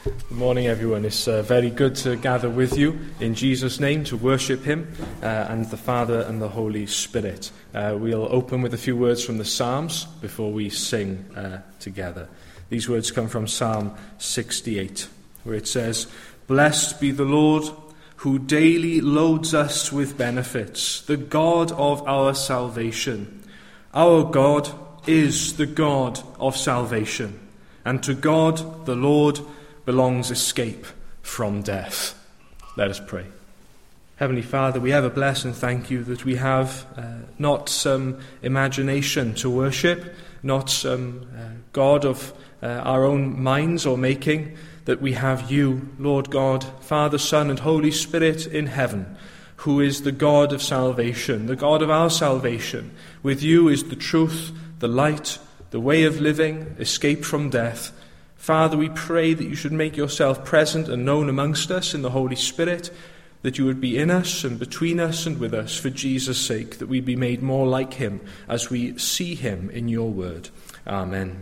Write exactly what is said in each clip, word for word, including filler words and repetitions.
Good morning, everyone. It's uh, very good to gather with you in Jesus' name to worship him uh, and the Father and the Holy Spirit. Uh, we'll open with a few words from the Psalms before we sing uh, together. These words come from Psalm sixty-eight, where it says, "Blessed be the Lord, who daily loads us with benefits, the God of our salvation. Our God is the God of salvation, and to God the Lord belongs escape from death." Let us pray. Heavenly Father, we ever bless and thank you that we have uh, not some imagination to worship, not some uh, God of uh, our own minds or making, that we have you, Lord God, Father, Son, and Holy Spirit in heaven, who is the God of salvation, the God of our salvation. With you is the truth, the light, the way of living, escape from death. Father, we pray that you should make yourself present and known amongst us in the Holy Spirit, that you would be in us and between us and with us for Jesus' sake, that we be made more like him as we see him in your word. Amen.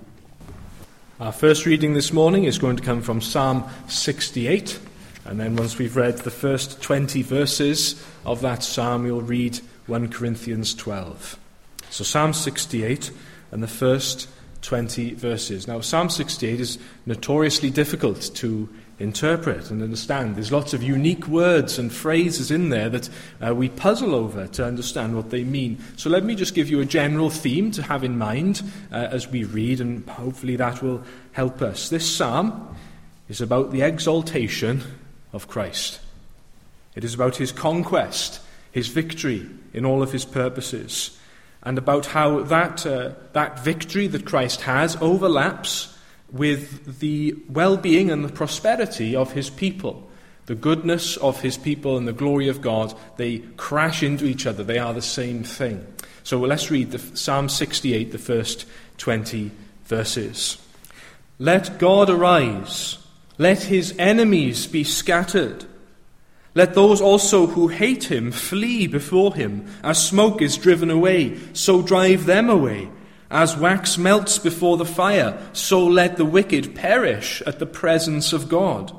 Our first reading this morning is going to come from Psalm sixty-eight, and then once we've read the first twenty verses of that psalm, we'll read First Corinthians twelve. So Psalm sixty-eight and the first twenty verses. Now, Psalm sixty-eight is notoriously difficult to interpret and understand. There's lots of unique words and phrases in there that uh, we puzzle over to understand what they mean. So let me just give you a general theme to have in mind uh, as we read, and hopefully that will help us. This psalm is about the exaltation of Christ. It is about his conquest, his victory in all of his purposes, and about how that uh, that victory that Christ has overlaps with the well-being and the prosperity of his people. The goodness of his people and the glory of God, they crash into each other. They are the same thing. So let's read the Psalm sixty-eight, the first twenty verses. "Let God arise. Let his enemies be scattered. Let those also who hate him flee before him. As smoke is driven away, so drive them away. As wax melts before the fire, so let the wicked perish at the presence of God.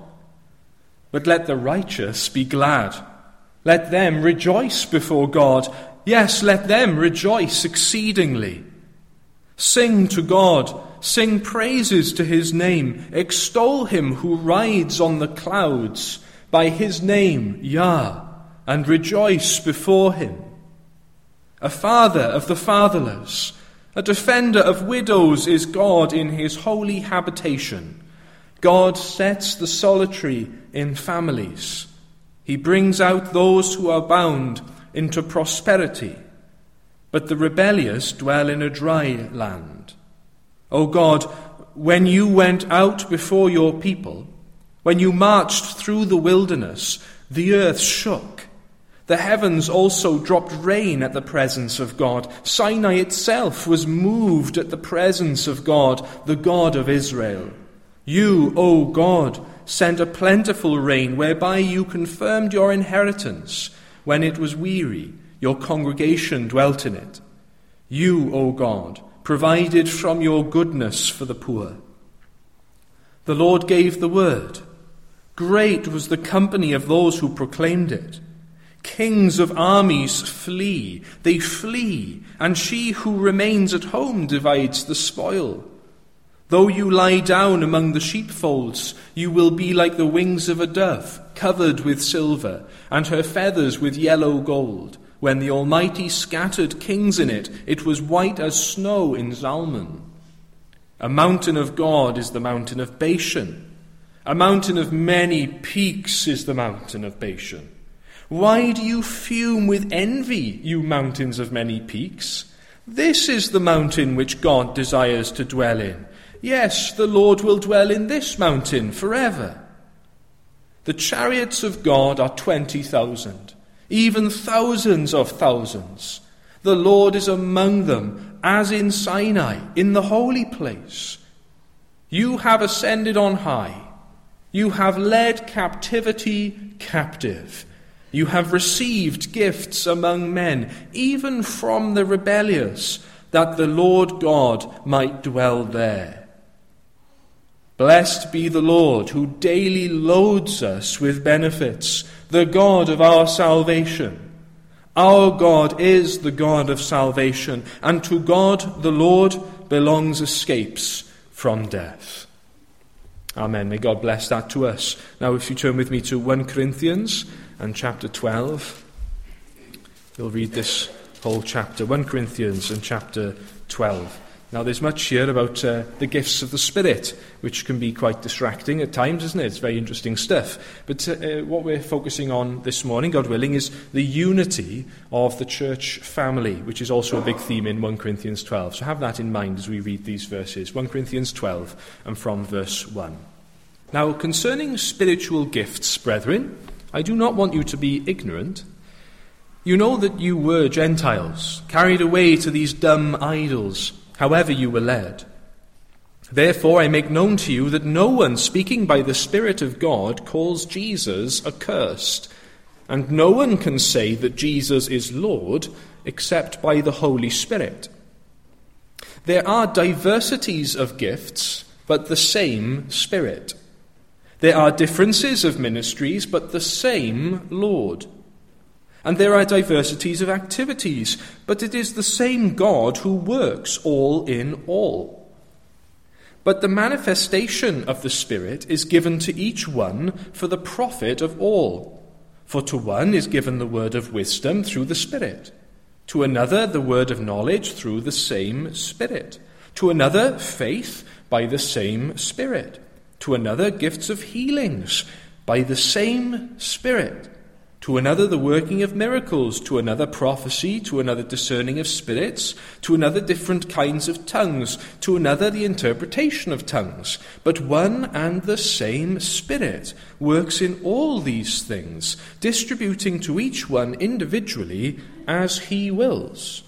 But let the righteous be glad. Let them rejoice before God. Yes, let them rejoice exceedingly. Sing to God. Sing praises to his name. Extol him who rides on the clouds. By his name, Yah, and rejoice before him. A father of the fatherless, a defender of widows is God in his holy habitation. God sets the solitary in families. He brings out those who are bound into prosperity, but the rebellious dwell in a dry land. O God, when you went out before your people, when you marched through the wilderness, the earth shook. The heavens also dropped rain at the presence of God. Sinai itself was moved at the presence of God, the God of Israel. You, O God, sent a plentiful rain whereby you confirmed your inheritance. When it was weary, your congregation dwelt in it. You, O God, provided from your goodness for the poor. The Lord gave the word. Great was the company of those who proclaimed it. Kings of armies flee, they flee, and she who remains at home divides the spoil. Though you lie down among the sheepfolds, you will be like the wings of a dove, covered with silver, and her feathers with yellow gold. When the Almighty scattered kings in it, it was white as snow in Zalman. A mountain of God is the mountain of Bashan. A mountain of many peaks is the mountain of Bashan. Why do you fume with envy, you mountains of many peaks? This is the mountain which God desires to dwell in. Yes, the Lord will dwell in this mountain forever. The chariots of God are twenty thousand, even thousands of thousands. The Lord is among them, as in Sinai, in the holy place. You have ascended on high. You have led captivity captive. You have received gifts among men, even from the rebellious, that the Lord God might dwell there. Blessed be the Lord, who daily loads us with benefits, the God of our salvation. Our God is the God of salvation, and to God the Lord belongs escapes from death. Amen. May God bless that to us. Now, if you turn with me to First Corinthians and chapter twelve, we'll read this whole chapter, First Corinthians and chapter twelve. Now, there's much here about uh, the gifts of the Spirit, which can be quite distracting at times, isn't it? It's very interesting stuff. But uh, what we're focusing on this morning, God willing, is the unity of the church family, which is also a big theme in First Corinthians twelve. So have that in mind as we read these verses. First Corinthians twelve, and from verse one. Now, concerning spiritual gifts, brethren, I do not want you to be ignorant. You know that you were Gentiles, carried away to these dumb idols, however you were led. Therefore I make known to you that no one speaking by the Spirit of God calls Jesus accursed, and no one can say that Jesus is Lord except by the Holy Spirit. There are diversities of gifts, but the same Spirit. There are differences of ministries, but the same Lord. And there are diversities of activities, but it is the same God who works all in all. But the manifestation of the Spirit is given to each one for the profit of all. For to one is given the word of wisdom through the Spirit, to another the word of knowledge through the same Spirit, to another faith by the same Spirit, to another gifts of healings by the same Spirit, to another the working of miracles, to another prophecy, to another discerning of spirits, to another different kinds of tongues, to another the interpretation of tongues. But one and the same Spirit works in all these things, distributing to each one individually as he wills.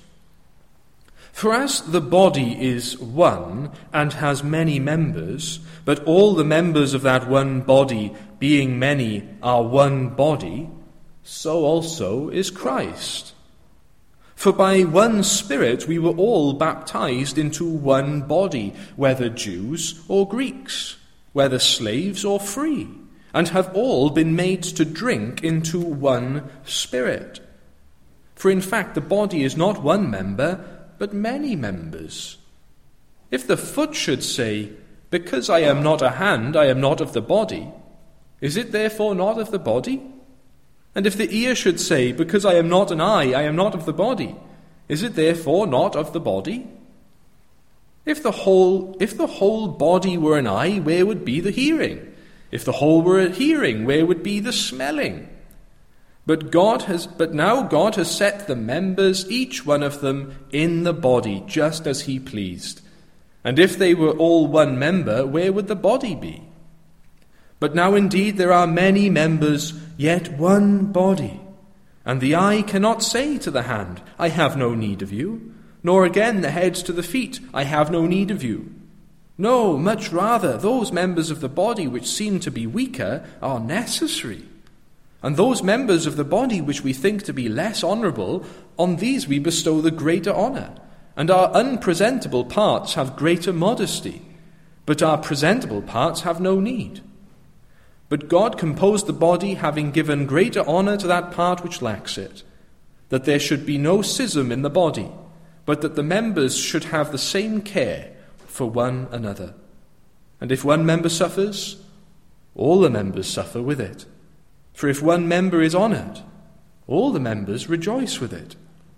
For as the body is one and has many members, but all the members of that one body, being many, are one body, so also is Christ. For by one Spirit we were all baptized into one body, whether Jews or Greeks, whether slaves or free, and have all been made to drink into one Spirit. For in fact the body is not one member, but many members. If the foot should say, "Because I am not a hand, I am not of the body," is it therefore not of the body? And if the ear should say, "Because I am not an eye, I am not of the body," is it therefore not of the body? If the whole, if the whole body were an eye, where would be the hearing? If the whole were a hearing, where would be the smelling? But God has, but now God has set the members, each one of them, in the body, just as he pleased. And if they were all one member, where would the body be? But now indeed there are many members, yet one body. And the eye cannot say to the hand, "I have no need of you," nor again the head to the feet, "I have no need of you." No, much rather, those members of the body which seem to be weaker are necessary. And those members of the body which we think to be less honourable, on these we bestow the greater honour. And our unpresentable parts have greater modesty, but our presentable parts have no need. But God composed the body, having given greater honour to that part which lacks it, that there should be no schism in the body, but that the members should have the same care for one another. And if one member suffers, all the members suffer with it. For if one member is honoured, all the members rejoice with it.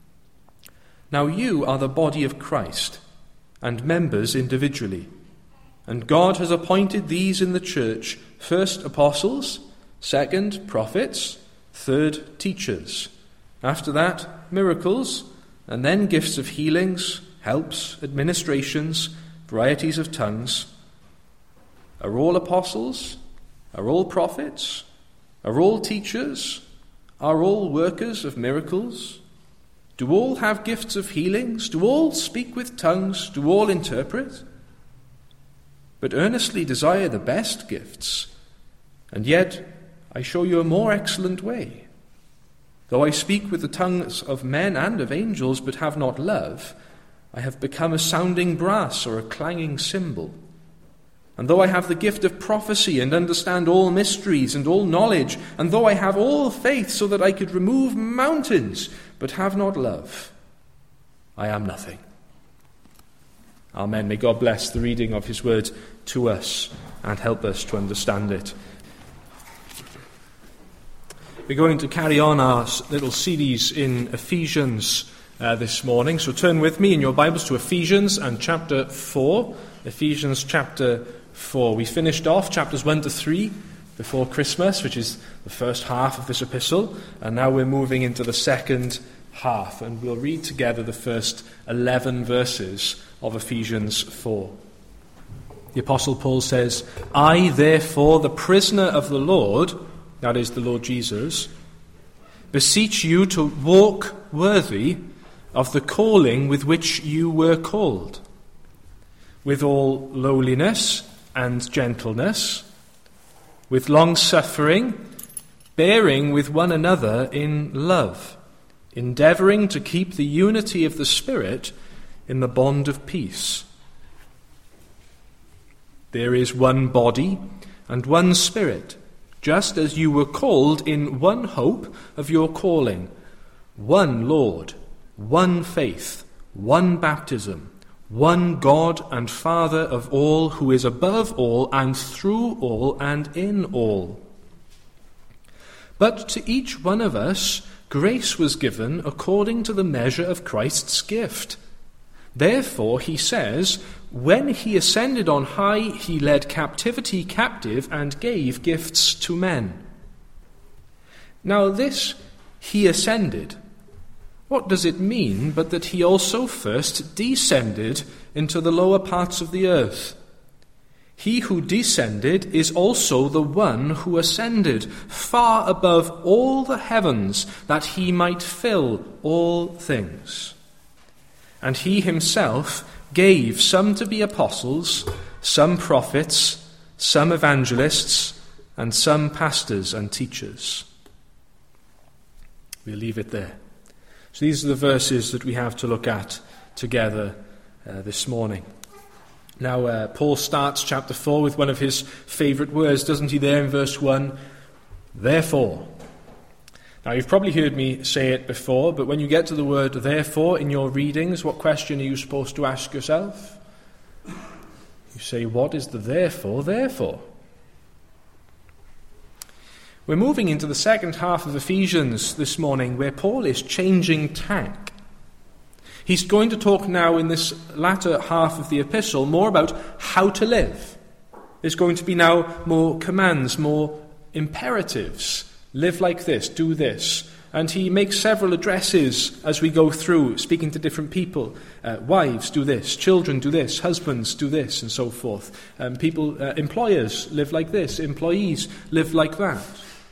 Now you are the body of Christ, and members individually. And God has appointed these in the church, first apostles, second prophets, third teachers. After that, miracles, and then gifts of healings, helps, administrations, varieties of tongues. Are all apostles? Are all prophets? Are all teachers? Are all workers of miracles? Do all have gifts of healings? Do all speak with tongues? Do all interpret? But earnestly desire the best gifts, and yet I show you a more excellent way. Though I speak with the tongues of men and of angels, but have not love, I have become a sounding brass or a clanging cymbal. And though I have the gift of prophecy and understand all mysteries and all knowledge, and though I have all faith so that I could remove mountains, but have not love, I am nothing. Amen. May God bless the reading of his word to us and help us to understand it. We're going to carry on our little series in Ephesians uh, this morning. So turn with me in your Bibles to Ephesians and chapter four. Ephesians chapter four. We finished off chapters one to three before Christmas, which is the first half of this epistle. And now we're moving into the second half. And we'll read together the first eleven verses of Ephesians four. The Apostle Paul says, I, therefore, the prisoner of the Lord, that is the Lord Jesus, beseech you to walk worthy of the calling with which you were called, with all lowliness and gentleness, with long-suffering, bearing with one another in love, endeavouring to keep the unity of the Spirit in the bond of peace. There is one body and one Spirit, just as you were called in one hope of your calling, one Lord, one faith, one baptism, one God and Father of all, who is above all and through all and in all. But to each one of us grace was given according to the measure of Christ's gift. Therefore, he says, when he ascended on high, he led captivity captive and gave gifts to men. Now this, he ascended, what does it mean but that he also first descended into the lower parts of the earth? He who descended is also the one who ascended far above all the heavens, that he might fill all things. And he himself gave some to be apostles, some prophets, some evangelists, and some pastors and teachers. We'll leave it there. So these are the verses that we have to look at together uh, this morning. Now, uh, Paul starts chapter four with one of his favourite words, doesn't he, there in verse one? Therefore. Now, you've probably heard me say it before, but when you get to the word therefore in your readings, what question are you supposed to ask yourself? You say, what is the therefore, therefore? We're moving into the second half of Ephesians this morning, where Paul is changing tack. He's going to talk now in this latter half of the epistle more about how to live. There's going to be now more commands, more imperatives. Live like this, do this. And he makes several addresses as we go through, speaking to different people. Uh, wives, do this. Children, do this. Husbands, do this, and so forth. Um, people, uh, employers, live like this. Employees, live like that.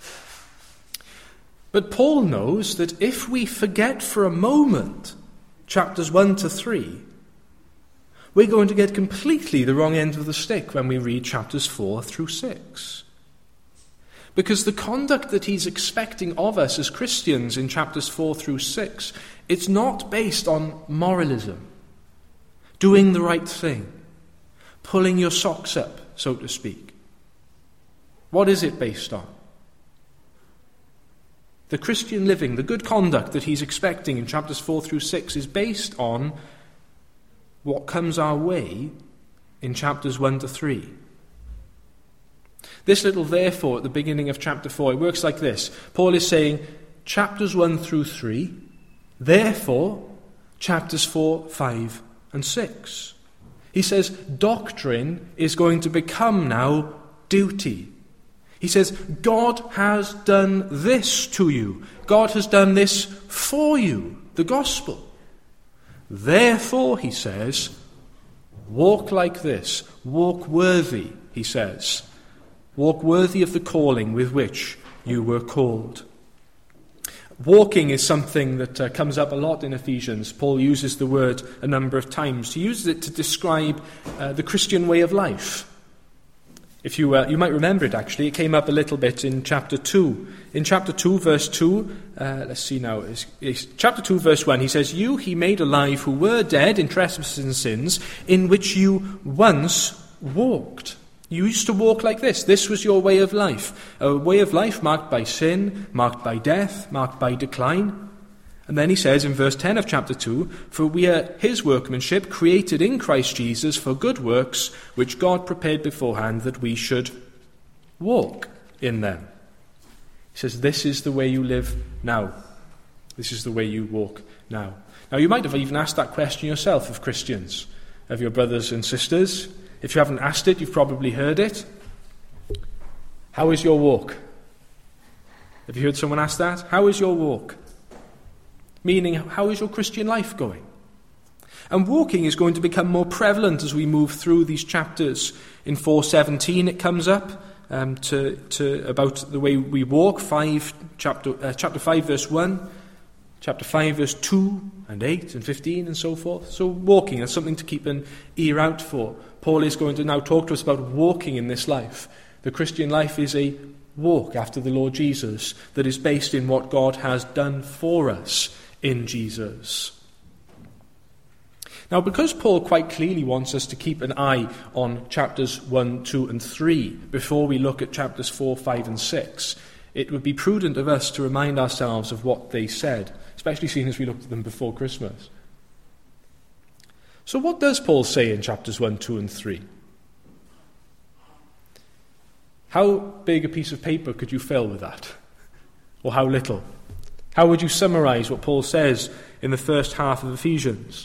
But Paul knows that if we forget for a moment chapters one to three, we're going to get completely the wrong end of the stick when we read chapters four through six. Because the conduct that he's expecting of us as Christians in chapters four through six, it's not based on moralism, doing the right thing, pulling your socks up, so to speak. What is it based on? The Christian living, the good conduct that he's expecting in chapters four through six is based on what comes our way in chapters one to three. This little therefore at the beginning of chapter four, it works like this. Paul is saying chapters one through three, therefore chapters four, five and six. He says doctrine is going to become now duty. He says, God has done this to you. God has done this for you, the gospel. Therefore, he says, walk like this. Walk worthy, he says. Walk worthy of the calling with which you were called. Walking is something that uh, comes up a lot in Ephesians. Paul uses the word a number of times. He uses it to describe uh, the Christian way of life. If you uh, you might remember it, actually. It came up a little bit in chapter two. In chapter two, verse two, uh, let's see now. It's, it's chapter two, verse one, he says, you he made alive who were dead in trespasses and sins, in which you once walked. You used to walk like this. This was your way of life. A way of life marked by sin, marked by death, marked by decline. And then he says in verse ten of chapter two, "For we are his workmanship, created in Christ Jesus for good works, which God prepared beforehand that we should walk in them." He says, this is the way you live now. This is the way you walk now. Now, you might have even asked that question yourself of Christians, of your brothers and sisters. If you haven't asked it, you've probably heard it. How is your walk? Have you heard someone ask that? How is your walk? Meaning, how is your Christian life going? And walking is going to become more prevalent as we move through these chapters. In four seventeen it comes up um, to, to about the way we walk. Five, chapter, uh, chapter five verse one, chapter five verse two and eight and fifteen and so forth. So walking, that's something to keep an ear out for. Paul is going to now talk to us about walking in this life. The Christian life is a walk after the Lord Jesus that is based in what God has done for us in Jesus. Now, because Paul quite clearly wants us to keep an eye on chapters one, two and three before we look at chapters four, five and six, it would be prudent of us to remind ourselves of what they said, especially seeing as we looked at them before Christmas. So what does Paul say in chapters one, two and three? How big a piece of paper could you fill with that? Or how little? How would you summarize what Paul says in the first half of Ephesians?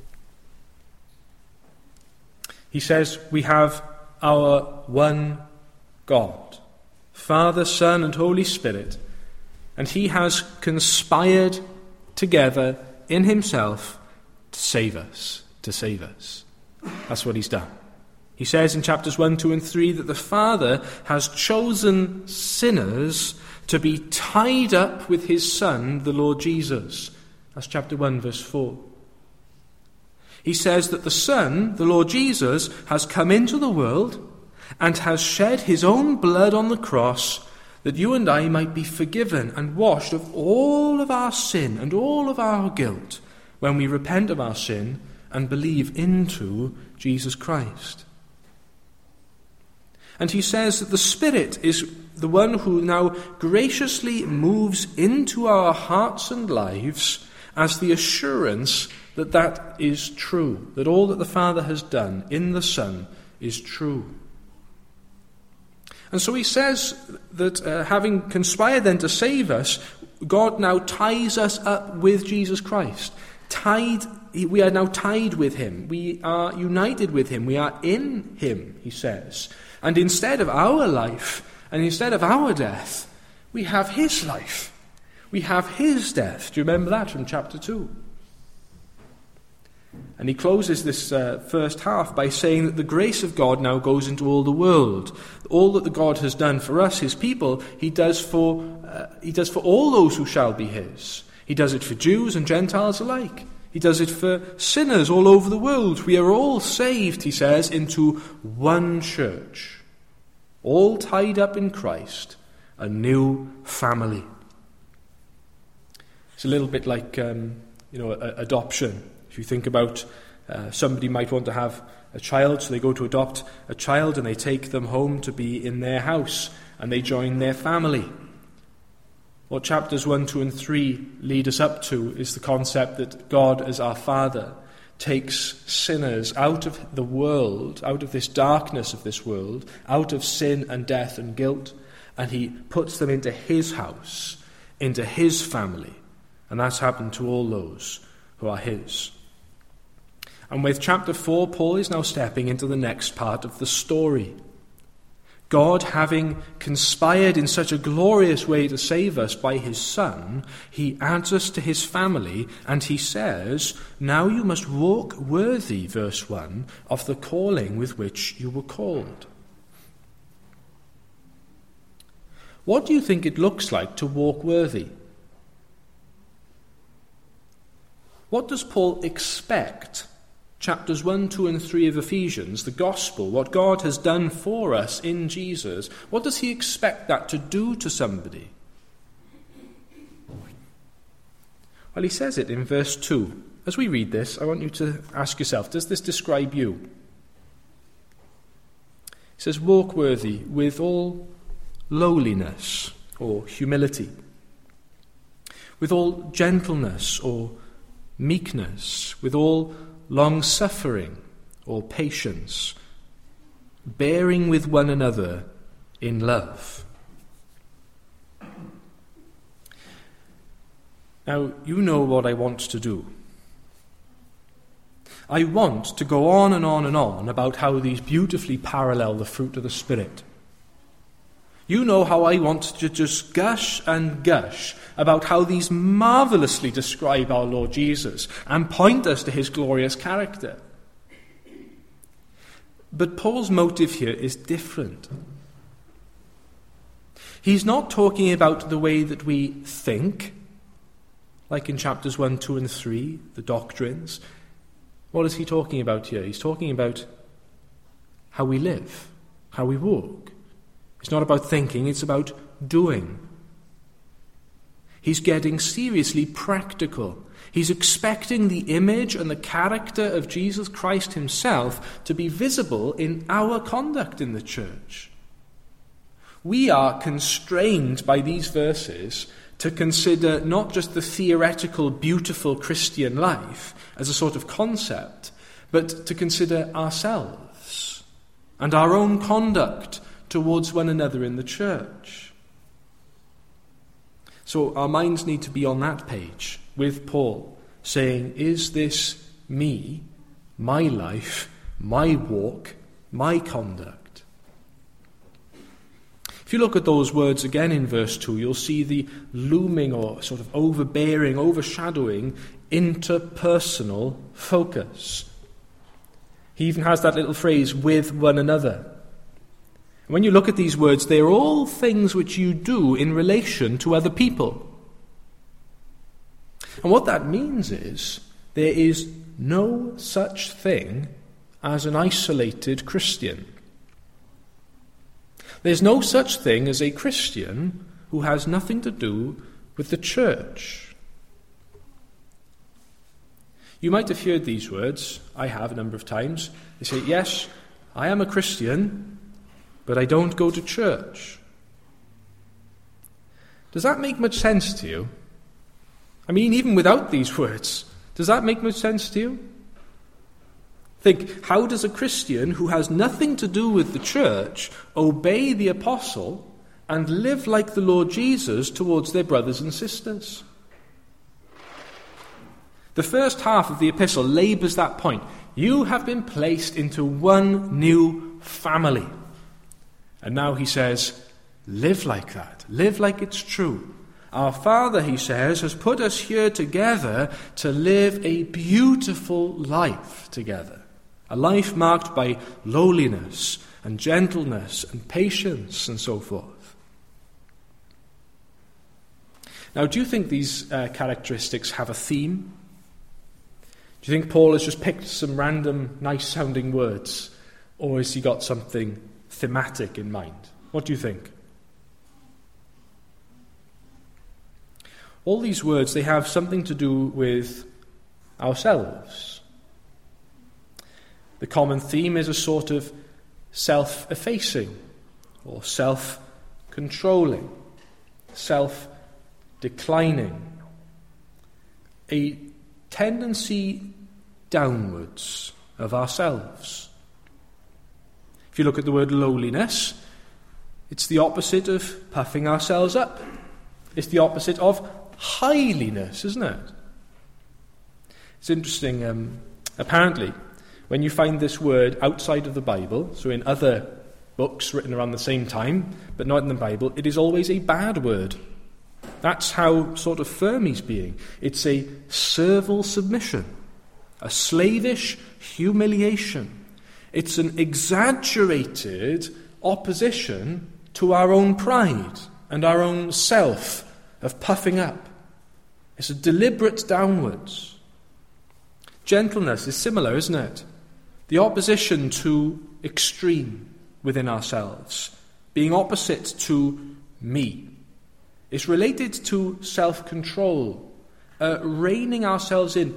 He says, we have our one God, Father, Son, and Holy Spirit, and he has conspired together in himself to save us, to save us. That's what he's done. He says in chapters one, two, and three that the Father has chosen sinners to be tied up with his Son, the Lord Jesus. That's chapter one, verse four. He says that the Son, the Lord Jesus, has come into the world and has shed his own blood on the cross that you and I might be forgiven and washed of all of our sin and all of our guilt when we repent of our sin and believe into Jesus Christ. And he says that the Spirit is the one who now graciously moves into our hearts and lives as the assurance that that is true, that all that the Father has done in the Son is true. And so he says that uh, having conspired then to save us, God now ties us up with Jesus Christ. Tied, we are now tied with him. We are united with him. We are in him, he says. And instead of our life, and instead of our death, we have his life. We have his death. Do you remember that from chapter two? And he closes this uh, first half by saying that the grace of God now goes into all the world. All that the God has done for us, his people, he does for uh, he does for all those who shall be his. He does it for Jews and Gentiles alike. He does it for sinners all over the world. We are all saved, he says, into one church, all tied up in Christ, a new family. It's a little bit like um, you know, a, adoption. If you think about uh, somebody might want to have a child, so they go to adopt a child and they take them home to be in their house and they join their family. What chapters one, two and three lead us up to is the concept that God as our Father takes sinners out of the world, out of this darkness of this world, out of sin and death and guilt, and he puts them into his house, into his family. And that's happened to all those who are his. And with chapter four, Paul is now stepping into the next part of the story. God, having conspired in such a glorious way to save us by his Son, he adds us to his family, and he says, now you must walk worthy, verse one, of the calling with which you were called. What do you think it looks like to walk worthy? What does Paul expect? Chapters one, two and three of Ephesians, the gospel, what God has done for us in Jesus, what does he expect that to do to somebody? Well, he says it in verse two. As we read this, I want you to ask yourself, does this describe you? He He says, walk worthy with all lowliness or humility, with all gentleness or meekness, with all long-suffering or patience, bearing with one another in love. Now, you know what I want to do. I want to go on and on and on about how these beautifully parallel the fruit of the Spirit. You know how I want to just gush and gush about how these marvelously describe our Lord Jesus and point us to his glorious character. But Paul's motive here is different. He's not talking about the way that we think, like in chapters one, two, and three, the doctrines. What is he talking about here? He's talking about how we live, how we walk. It's not about thinking, it's about doing. He's getting seriously practical. He's expecting the image and the character of Jesus Christ himself to be visible in our conduct in the church. We are constrained by these verses to consider not just the theoretical, beautiful Christian life as a sort of concept, but to consider ourselves and our own conduct towards one another in the church. So our minds need to be on that page with Paul, saying, is this me, my life, my walk, my conduct? If you look at those words again in verse two, you'll see the looming or sort of overbearing, overshadowing, interpersonal focus. He even has that little phrase, with one another. When you look at these words, they are all things which you do in relation to other people. And what that means is, there is no such thing as an isolated Christian. There's no such thing as a Christian who has nothing to do with the church. You might have heard these words, I have a number of times. They say, yes, I am a Christian, but I don't go to church. Does that make much sense to you? I mean, even without these words, does that make much sense to you? Think, how does a Christian who has nothing to do with the church obey the apostle and live like the Lord Jesus towards their brothers and sisters? The first half of the epistle labours that point. You have been placed into one new family. And now he says, live like that. Live like it's true. Our Father, he says, has put us here together to live a beautiful life together. A life marked by lowliness and gentleness and patience and so forth. Now, do you think these uh, characteristics have a theme? Do you think Paul has just picked some random, nice-sounding words? Or has he got something thematic in mind? What do you think? All these words, they have something to do with ourselves. The common theme is a sort of self-effacing or self-controlling, self-declining, a tendency downwards of ourselves. If you look at the word lowliness, it's the opposite of puffing ourselves up. It's the opposite of highliness, isn't it? It's interesting, um, apparently, when you find this word outside of the Bible, so in other books written around the same time, but not in the Bible, it is always a bad word. That's how sort of firm he's being. It's a servile submission, a slavish humiliation. It's an exaggerated opposition to our own pride and our own self of puffing up. It's a deliberate downwards. Gentleness is similar, isn't it? The opposition to extreme within ourselves, being opposite to me. It's related to self-control, uh, reining ourselves in,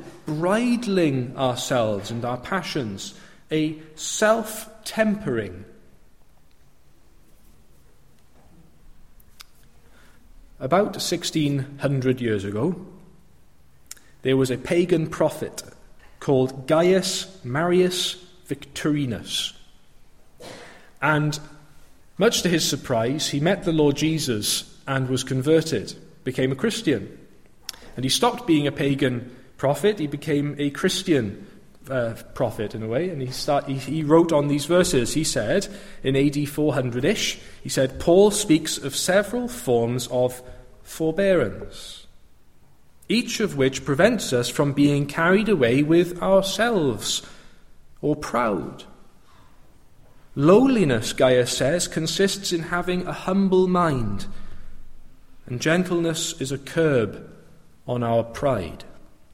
bridling ourselves and our passions, a self-tempering, about sixteen hundred years ago, there was a pagan prophet called Gaius Marius Victorinus. And much to his surprise, he met the Lord Jesus and was converted, became a Christian. And he stopped being a pagan prophet, he became a Christian uh, prophet in a way, and he, start, he, he wrote on these verses. He said, in A D four hundred-ish, he said, Paul speaks of several forms of forbearance, each of which prevents us from being carried away with ourselves or proud. Lowliness, Gaius says, consists in having a humble mind, and gentleness is a curb on our pride.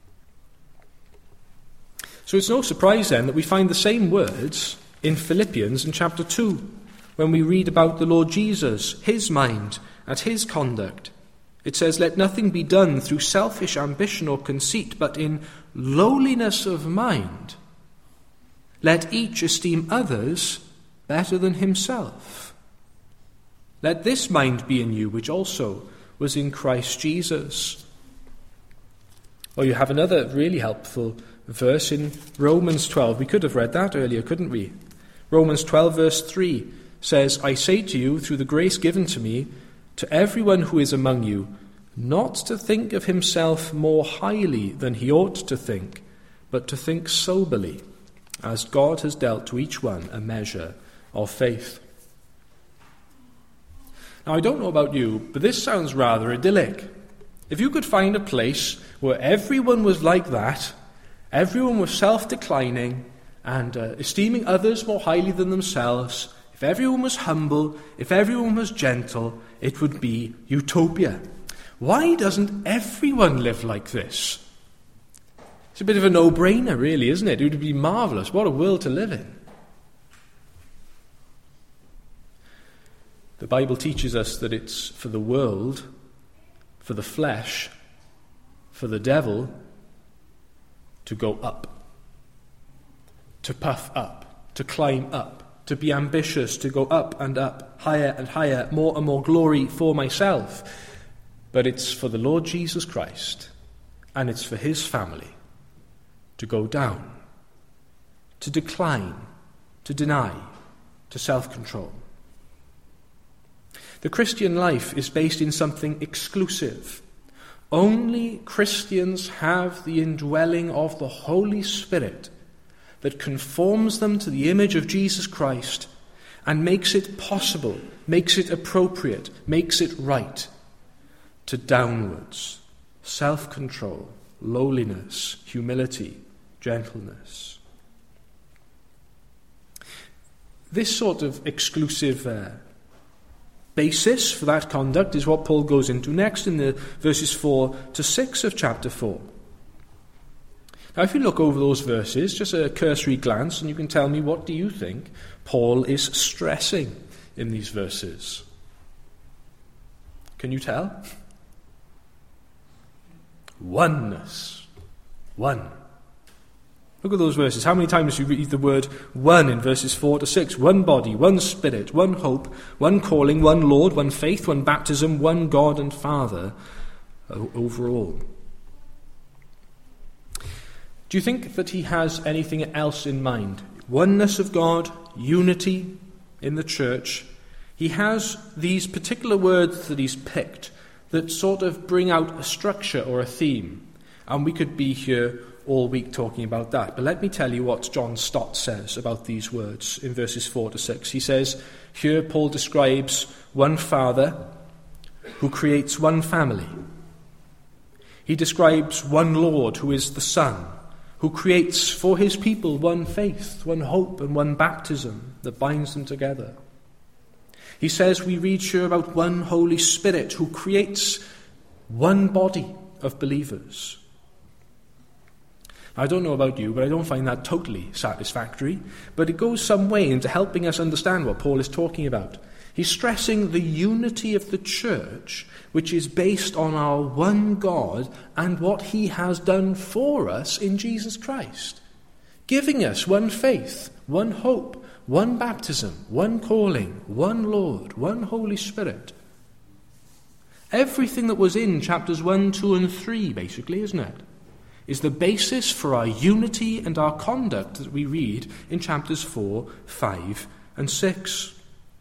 So it's no surprise then that we find the same words in Philippians in chapter two, when we read about the Lord Jesus, his mind and his conduct. It says, let nothing be done through selfish ambition or conceit, but in lowliness of mind. Let each esteem others better than himself. Let this mind be in you, which also was in Christ Jesus. Or you have another really helpful verse in Romans twelve. We could have read that earlier, couldn't we? Romans twelve verse three says, I say to you, through the grace given to me, to everyone who is among you, not to think of himself more highly than he ought to think, but to think soberly, as God has dealt to each one a measure of faith. Now, I don't know about you, but this sounds rather idyllic. If you could find a place where everyone was like that, everyone was self-declining and uh, esteeming others more highly than themselves, if everyone was humble, if everyone was gentle, it would be utopia. Why doesn't everyone live like this? It's a bit of a no-brainer, really, isn't it? It would be marvellous. What a world to live in. The Bible teaches us that it's for the world, for the flesh, for the devil to go up, to puff up, to climb up, to be ambitious, to go up and up, higher and higher, more and more glory for myself. But it's for the Lord Jesus Christ, and it's for his family to go down, to decline, to deny, to self-control. The Christian life is based in something exclusive. Only Christians have the indwelling of the Holy Spirit that conforms them to the image of Jesus Christ and makes it possible, makes it appropriate, makes it right to downwards, self-control, lowliness, humility, gentleness. This sort of exclusive uh, basis for that conduct is what Paul goes into next in the verses four to six of chapter four. Now, if you look over those verses, just a cursory glance, and you can tell me, what do you think Paul is stressing in these verses? Can you tell? Oneness. One. Look at those verses. How many times do you read the word one in verses four to six? One body, one spirit, one hope, one calling, one Lord, one faith, one baptism, one God and Father overall. Do you think that he has anything else in mind? Oneness of God, unity in the church. He has these particular words that he's picked that sort of bring out a structure or a theme. And we could be here all week talking about that. But let me tell you what John Stott says about these words in verses four to six. He says, here Paul describes one Father who creates one family. He describes one Lord who is the Son, who creates for his people one faith, one hope, and one baptism that binds them together. He says we read here about one Holy Spirit who creates one body of believers. I don't know about you, but I don't find that totally satisfactory, but it goes some way into helping us understand what Paul is talking about. He's stressing the unity of the church, which is based on our one God and what he has done for us in Jesus Christ, giving us one faith, one hope, one baptism, one calling, one Lord, one Holy Spirit. Everything that was in chapters one, two, and three, basically, isn't it, is the basis for our unity and our conduct that we read in chapters four, five, and six.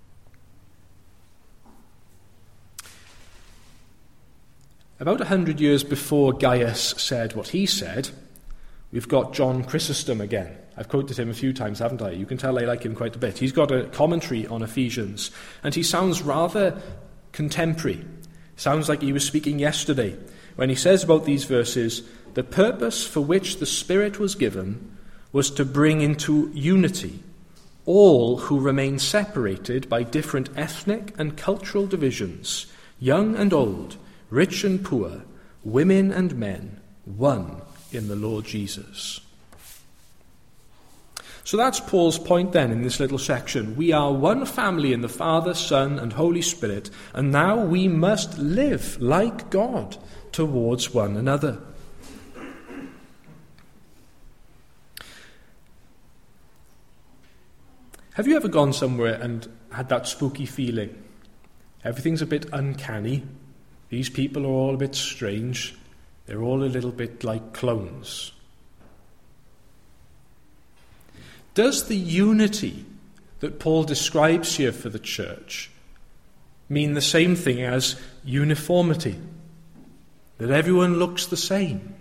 About a hundred years before Gaius said what he said, we've got John Chrysostom again. I've quoted him a few times, haven't I? You can tell I like him quite a bit. He's got a commentary on Ephesians, and he sounds rather contemporary. Sounds like he was speaking yesterday when he says about these verses, the purpose for which the Spirit was given was to bring into unity all who remain separated by different ethnic and cultural divisions, young and old, rich and poor, women and men, one in the Lord Jesus. So that's Paul's point then in this little section. We are one family in the Father, Son, and Holy Spirit, and now we must live like God towards one another. Have you ever gone somewhere and had that spooky feeling? Everything's a bit uncanny. These people are all a bit strange. They're all a little bit like clones. Does the unity that Paul describes here for the church mean the same thing as uniformity? That everyone looks the same?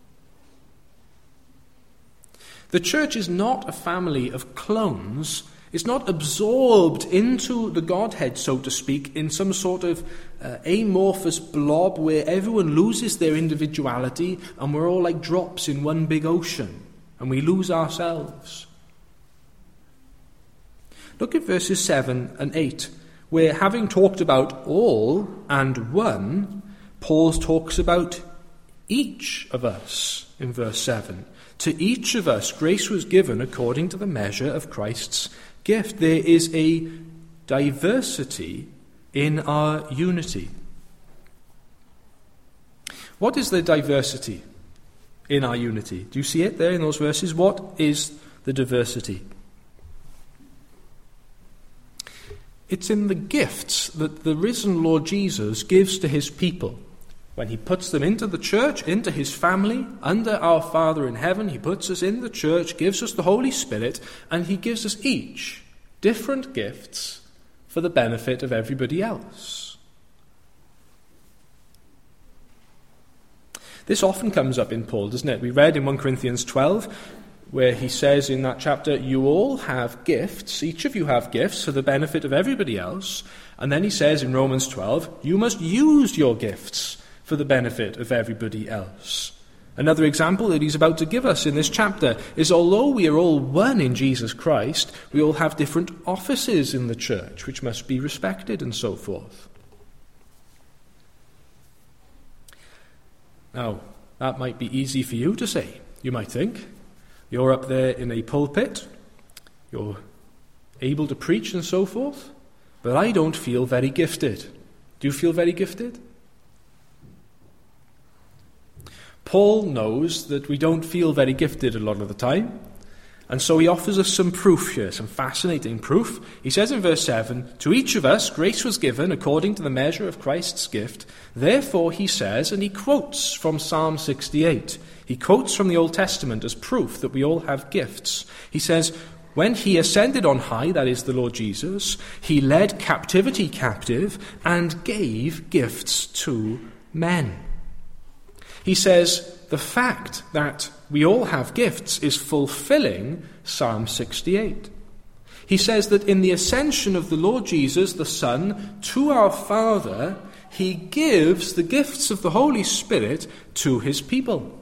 The church is not a family of clones. It's not absorbed into the Godhead, so to speak, in some sort of uh, amorphous blob where everyone loses their individuality and we're all like drops in one big ocean and we lose ourselves. Look at verses seven and eight, where having talked about all and one, Paul talks about each of us in verse seven. To each of us grace was given according to the measure of Christ's gift. There is a diversity in our unity. What is the diversity in our unity? Do you see it there in those verses? What is the diversity? It's in the gifts that the risen Lord Jesus gives to his people. When he puts them into the church, into his family, under our Father in heaven, he puts us in the church, gives us the Holy Spirit, and he gives us each different gifts for the benefit of everybody else. This often comes up in Paul, doesn't it? We read in First Corinthians twelve, where he says in that chapter, you all have gifts, each of you have gifts for the benefit of everybody else. And then he says in Romans twelve, you must use your gifts for the benefit of everybody else. Another example that he's about to give us in this chapter is although we are all one in Jesus Christ, we all have different offices in the church which must be respected and so forth. Now, that might be easy for you to say, you might think. You're up there in a pulpit, you're able to preach and so forth, but I don't feel very gifted. Do you feel very gifted? Paul knows that we don't feel very gifted a lot of the time, and so he offers us some proof here, some fascinating proof. He says in verse seven, to each of us grace was given according to the measure of Christ's gift. Therefore, he says, and he quotes from Psalm sixty-eight. He quotes from the Old Testament as proof that we all have gifts. He says, when he ascended on high, that is the Lord Jesus, he led captivity captive and gave gifts to men. He says the fact that we all have gifts is fulfilling Psalm sixty-eight. He says that in the ascension of the Lord Jesus, the Son, to our Father, he gives the gifts of the Holy Spirit to his people.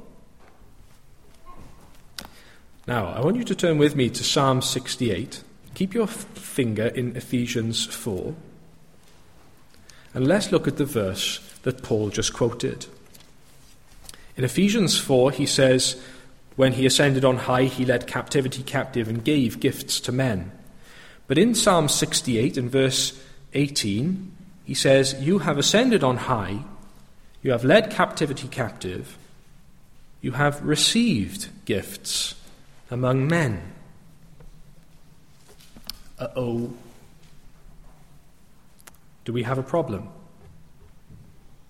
Now, I want you to turn with me to Psalm sixty-eight. Keep your finger in Ephesians four. And let's look at the verse that Paul just quoted. In Ephesians four, he says, when he ascended on high, he led captivity captive and gave gifts to men. But in Psalm sixty-eight, in verse eighteen, he says, you have ascended on high, you have led captivity captive, you have received gifts among men. Uh-oh. Do we have a problem?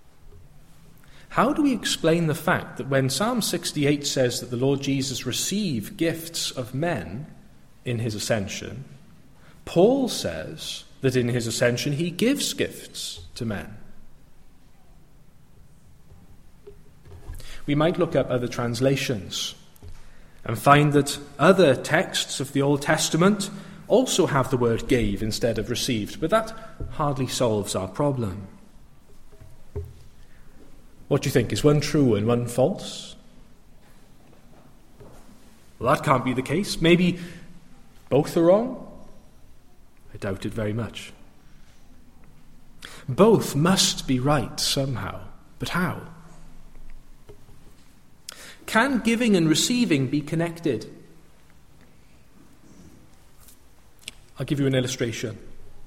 how do we explain the fact that when Psalm sixty-eight says that the Lord Jesus received gifts of men in his ascension, Paul says that in his ascension he gives gifts to men? We might look up other translations and find that other texts of the Old Testament also have the word gave instead of received, but that hardly solves our problem. What do you think? Is one true and one false? Well, that can't be the case. Maybe both are wrong? I doubt it very much. Both must be right somehow, but how? Can giving and receiving be connected? I'll give you an illustration.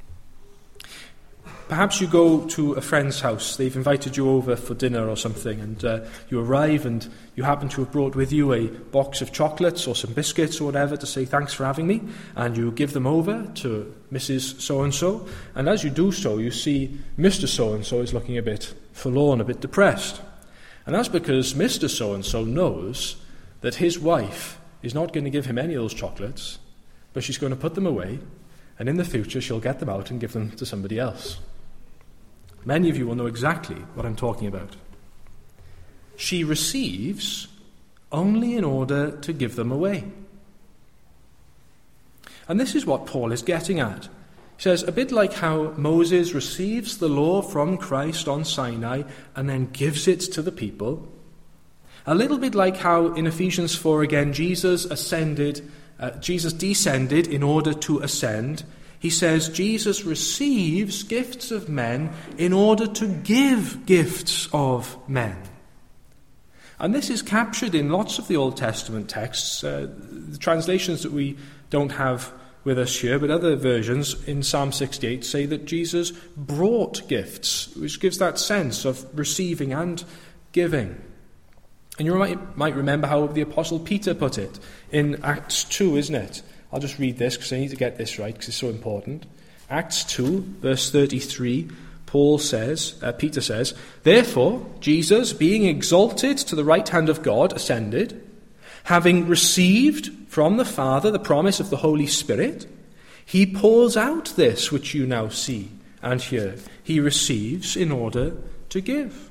Perhaps you go to a friend's house. They've invited you over for dinner or something, and uh, you arrive and you happen to have brought with you a box of chocolates or some biscuits or whatever to say thanks for having me, and you give them over to Missus So-and-so, and as you do so, you see Mister So-and-so is looking a bit forlorn, a bit depressed. And that's because Mister So-and-so knows that his wife is not going to give him any of those chocolates, but she's going to put them away, and in the future she'll get them out and give them to somebody else. Many of you will know exactly what I'm talking about. She receives only in order to give them away. And this is what Paul is getting at. He says, a bit like how Moses receives the law from Christ on Sinai and then gives it to the people, a little bit like how in Ephesians four again, Jesus ascended, uh, Jesus descended in order to ascend. He says Jesus receives gifts of men in order to give gifts of men. And this is captured in lots of the Old Testament texts, uh, the translations that we don't have with us here, but other versions in Psalm sixty-eight say that Jesus brought gifts, which gives that sense of receiving and giving. And you might, might remember how the Apostle Peter put it in Acts two, isn't it? I'll just read this because I need to get this right because it's so important. Acts two, verse thirty-three, Paul says, uh, Peter says, "Therefore, Jesus, being exalted to the right hand of God, ascended, having received from the Father the promise of the Holy Spirit, he pours out this which you now see and hear. He receives in order to give."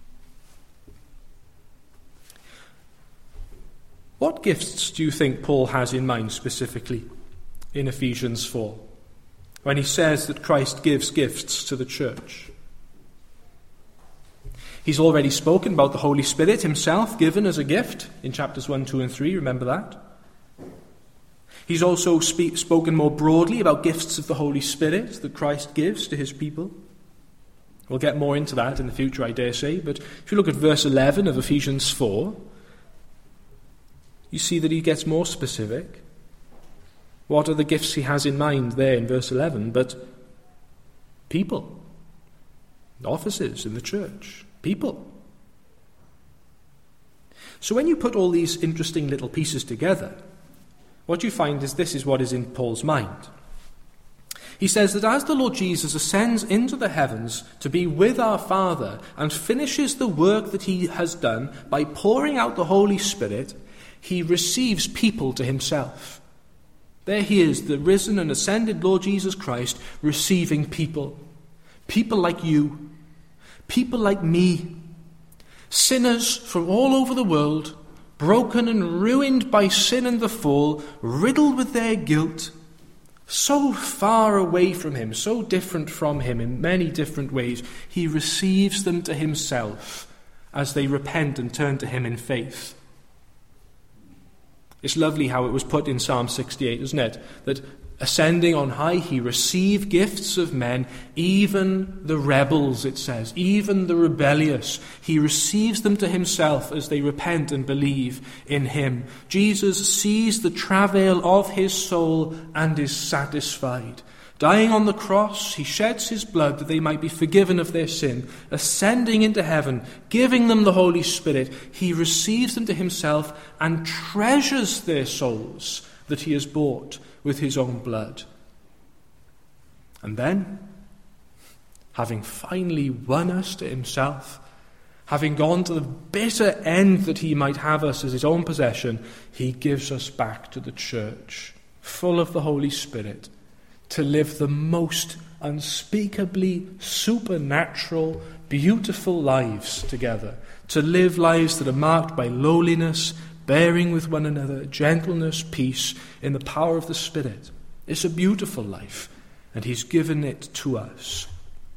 What gifts do you think Paul has in mind specifically in Ephesians four when he says that Christ gives gifts to the church? He's already spoken about the Holy Spirit himself given as a gift in chapters one, two and three, remember that? He's also speak, spoken more broadly about gifts of the Holy Spirit that Christ gives to his people. We'll get more into that in the future, I dare say, but if you look at verse eleven of Ephesians four, you see that he gets more specific. What are the gifts he has in mind there in verse eleven? But people, offices in the church, people. So when you put all these interesting little pieces together, what you find is this is what is in Paul's mind. He says that as the Lord Jesus ascends into the heavens to be with our Father and finishes the work that he has done by pouring out the Holy Spirit, he receives people to himself. There he is, the risen and ascended Lord Jesus Christ, receiving people. People like you. People like me. Sinners from all over the world, broken and ruined by sin and the fall, riddled with their guilt, so far away from him, so different from him in many different ways, he receives them to himself as they repent and turn to him in faith. It's lovely how it was put in Psalm sixty-eight, isn't it? That ascending on high, he received gifts of men, even the rebels, it says, even the rebellious. He receives them to himself as they repent and believe in him. Jesus sees the travail of his soul and is satisfied. Dying on the cross, he sheds his blood that they might be forgiven of their sin. Ascending into heaven, giving them the Holy Spirit, he receives them to himself and treasures their souls that he has bought with his own blood. And then, having finally won us to himself, Having gone to the bitter end that he might have us as his own possession, he gives us back to the church, full of the Holy Spirit, to live the most unspeakably supernatural, beautiful lives together, to live lives that are marked by lowliness, bearing with one another, gentleness, peace, in the power of the Spirit. It's a beautiful life, and he's given it to us.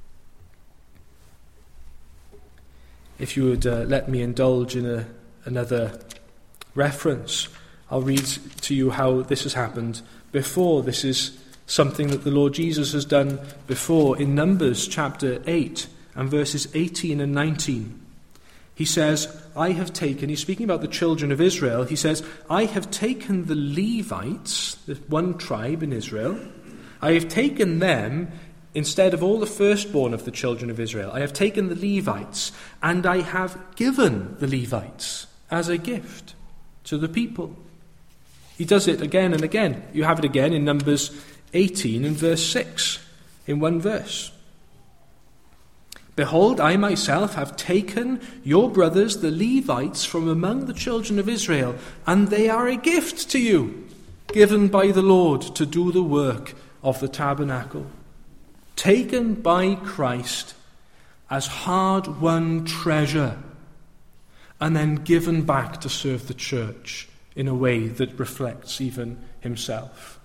If you would uh, let me indulge in a, another reference, I'll read to you how this has happened before. This is something that the Lord Jesus has done before in Numbers chapter eight and verses eighteen and nineteen. He says, I have taken, he's speaking about the children of Israel, he says, I have taken the Levites, the one tribe in Israel, I have taken them instead of all the firstborn of the children of Israel. I have taken the Levites, and I have given the Levites as a gift to the people. He does it again and again. You have it again in Numbers eighteen and verse six, in one verse. Behold, I myself have taken your brothers, the Levites, from among the children of Israel, and they are a gift to you, given by the Lord to do the work of the tabernacle. Taken by Christ as hard-won treasure, and then given back to serve the church in a way that reflects even himself.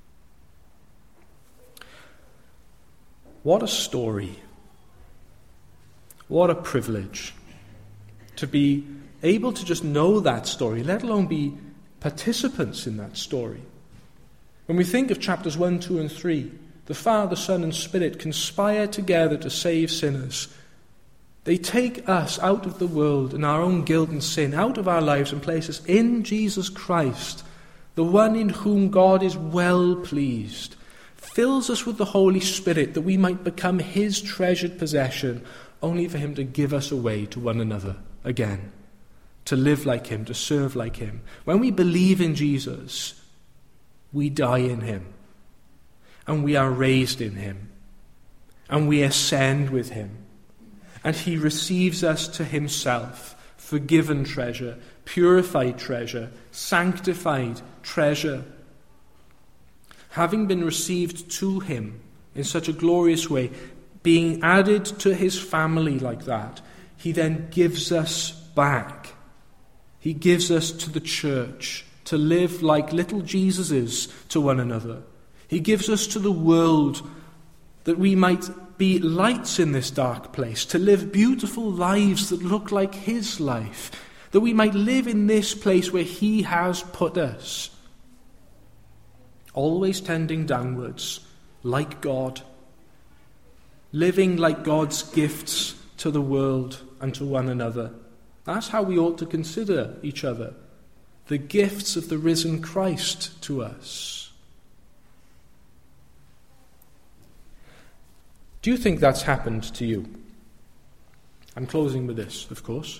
What a story. What a privilege to be able to just know that story, let alone be participants in that story. When we think of chapters one, two, and three, the Father, Son, and Spirit conspire together to save sinners. They take us out of the world and our own guilt and sin, out of our lives, and place us in Jesus Christ, the one in whom God is well pleased, fills us with the Holy Spirit that we might become his treasured possession, only for him to give us away to one another again, to live like him, to serve like him. When we believe in Jesus, we die in him, and we are raised in him, and we ascend with him, and he receives us to himself, forgiven treasure, purified treasure, sanctified treasure. Having been received to him in such a glorious way, being added to his family like that, he then gives us back. He gives us to the church to live like little Jesuses to one another. He gives us to the world that we might be lights in this dark place, to live beautiful lives that look like his life, that we might live in this place where he has put us, always tending downwards, like God, living like God's gifts to the world and to one another. That's how we ought to consider each other, the gifts of the risen Christ to us. Do you think that's happened to you? I'm closing with this, of course.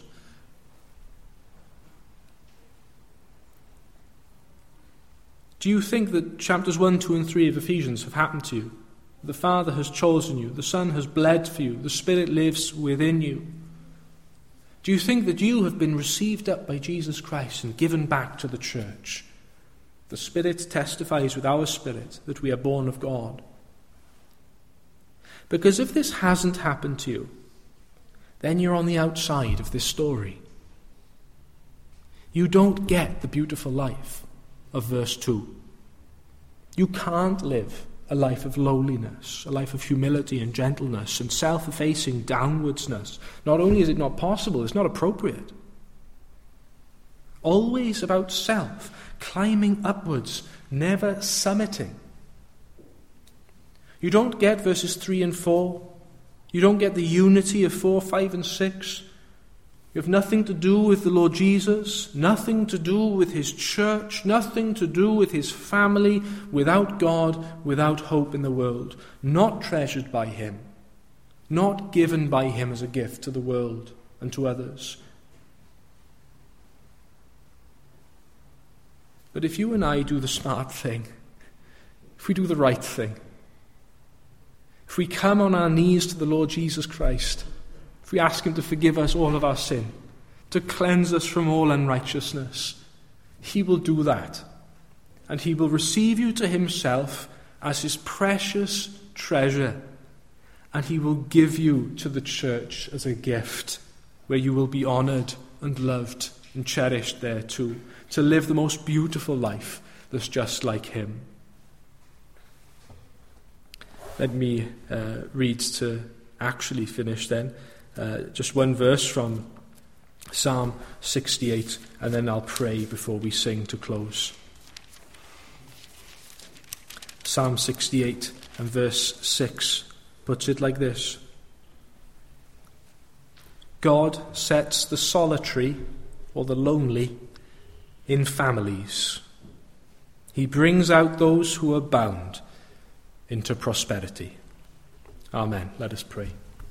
Do you think that chapters one, two, and three of Ephesians have happened to you? The Father has chosen you, the Son has bled for you, the Spirit lives within you. Do you think that you have been received up by Jesus Christ and given back to the church? The Spirit testifies with our spirit that we are born of God. Because if this hasn't happened to you, then you're on the outside of this story. You don't get the beautiful life of verse two. You can't live a life of lowliness, a life of humility and gentleness and self-effacing downwardsness. Not only is it not possible, it's not appropriate. Always about self, climbing upwards, never summiting. You don't get verses three and four. You don't get the unity of four, five, and six. You have nothing to do with the Lord Jesus, nothing to do with his church, nothing to do with his family, without God, without hope in the world, not treasured by him, not given by him as a gift to the world and to others. But if you and I do the smart thing, if we do the right thing, if we come on our knees to the Lord Jesus Christ if we ask him to forgive us all of our sin, to cleanse us from all unrighteousness, he will do that. And he will receive you to himself as his precious treasure. And he will give you to the church as a gift, where you will be honoured and loved and cherished there too, to live the most beautiful life that's just like him. Let me uh, read to actually finish then. Uh, just one verse from Psalm sixty-eight, and then I'll pray before we sing to close. Psalm sixty-eight and verse six puts it like this: God sets the solitary or the lonely in families. He brings out those who are bound into prosperity. Amen. Let us pray.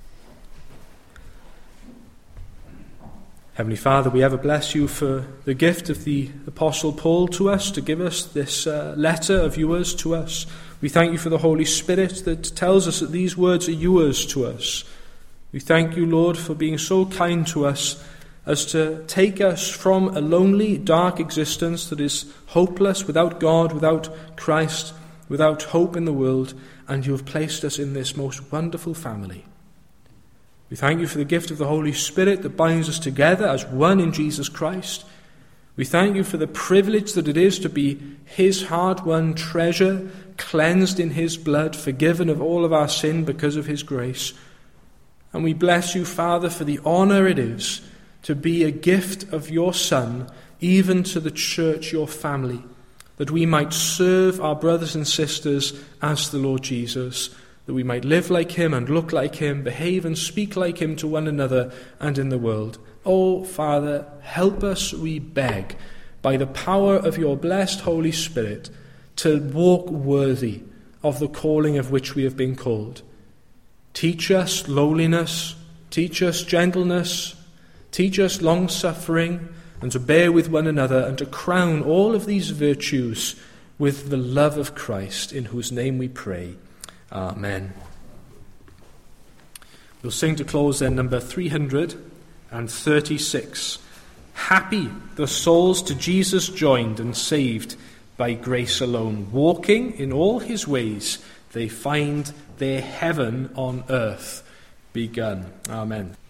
Heavenly Father, we ever bless you for the gift of the Apostle Paul to us, to give us this uh, letter of yours to us. We thank you for the Holy Spirit that tells us that these words are yours to us. We thank you, Lord, for being so kind to us as to take us from a lonely, dark existence that is hopeless, without God, without Christ, without hope in the world, and you have placed us in this most wonderful family. We thank you for the gift of the Holy Spirit that binds us together as one in Jesus Christ. We thank you for the privilege that it is to be his hard-won treasure, cleansed in his blood, forgiven of all of our sin because of his grace. And we bless you, Father, for the honour it is to be a gift of your Son, even to the church, your family, that we might serve our brothers and sisters as the Lord Jesus, that we might live like him and look like him, behave and speak like him to one another and in the world. Oh, Father, help us, we beg, by the power of your blessed Holy Spirit, to walk worthy of the calling of which we have been called. Teach us lowliness, teach us gentleness, teach us long-suffering, and to bear with one another, and to crown all of these virtues with the love of Christ, in whose name we pray. Amen. We'll sing to close then number three hundred thirty-six. Happy the souls to Jesus joined and saved by grace alone. Walking in all his ways, they find their heaven on earth begun. Amen.